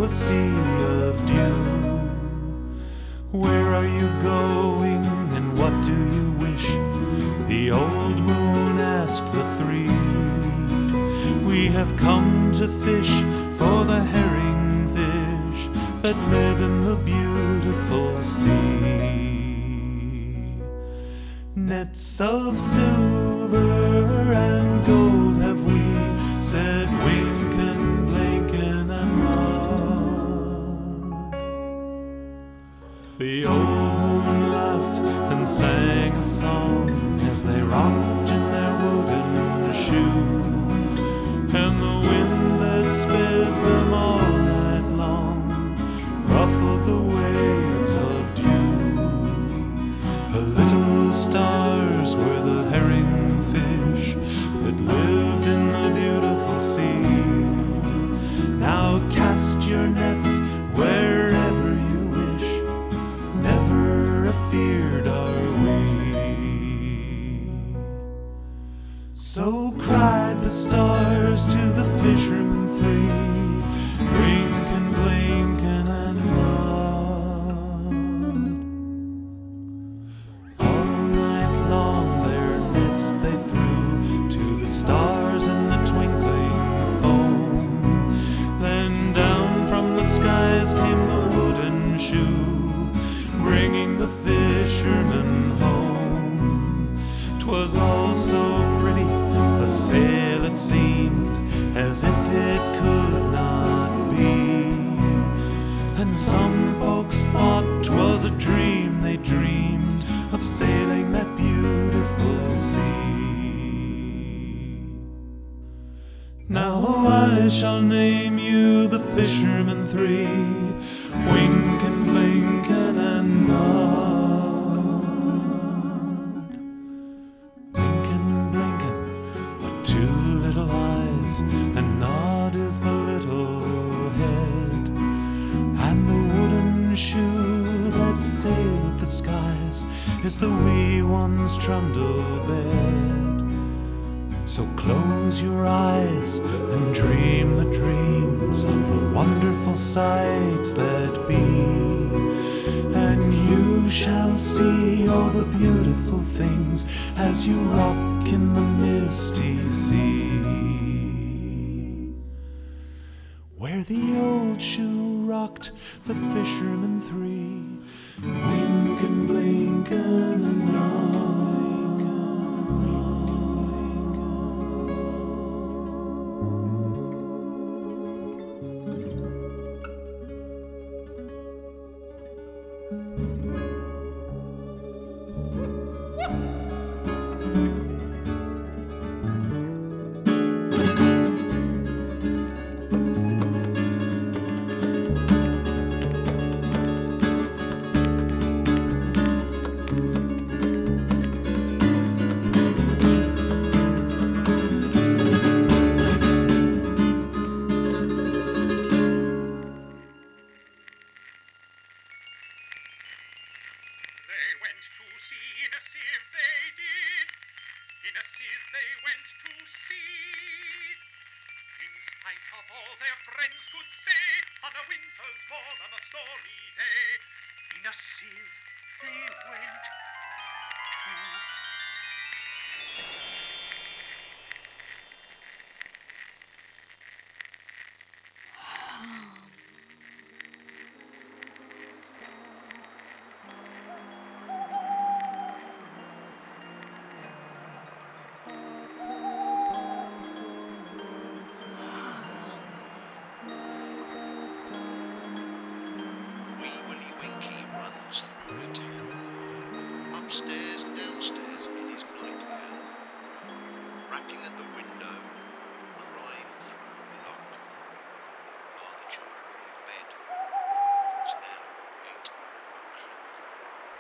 a sea of dew. Where are you going and what do you wish? The old moon asked the three. We have come to fish for the herring fish that live in the beautiful sea. Nets of silver and gold have we, said Wynken, Blynken, and Nod. The old moon laughed and sang a song as they rocked in their wooden shoe, and the wind that sped them all night long ruffled the waves of dew. The little stars were the herring fish that lived in the beautiful sea. Now cast your nets wherever you wish, never afeard are we. So cried the stars to the fishermen three, Wynken, Blynken, and Nod. All night long their nets they threw to the stars in the twinkling foam. Then down from the skies came the wooden shoe, bringing the fishermen home. 'Twas all so pretty, a sail it seemed, as if it could not be. And some folks thought 'twas a dream they dreamed of sailing that beautiful sea. Now I shall name you the fishermen three, Wynken, Blynken, and Nod. Wynken, Blynken are two little eyes, and Nod is the little head. And the wooden shoe that sailed the skies is the wee one's trundle bed. So close your eyes and dream the dreams of the wonderful sights that be, and you shall see all the beautiful things as you rock in the misty sea. Where the old shoe rocked the fishermen three, Wynken, Blynken, and Nod. They went to sea in a sieve, they did. In a sieve they went to sea. In spite of all their friends could say, on a winter's morn, on a stormy day, in a sieve they went to sea. Upstairs and downstairs in his nightgown, rapping at the window, crying through the lock. Are the children all in bed?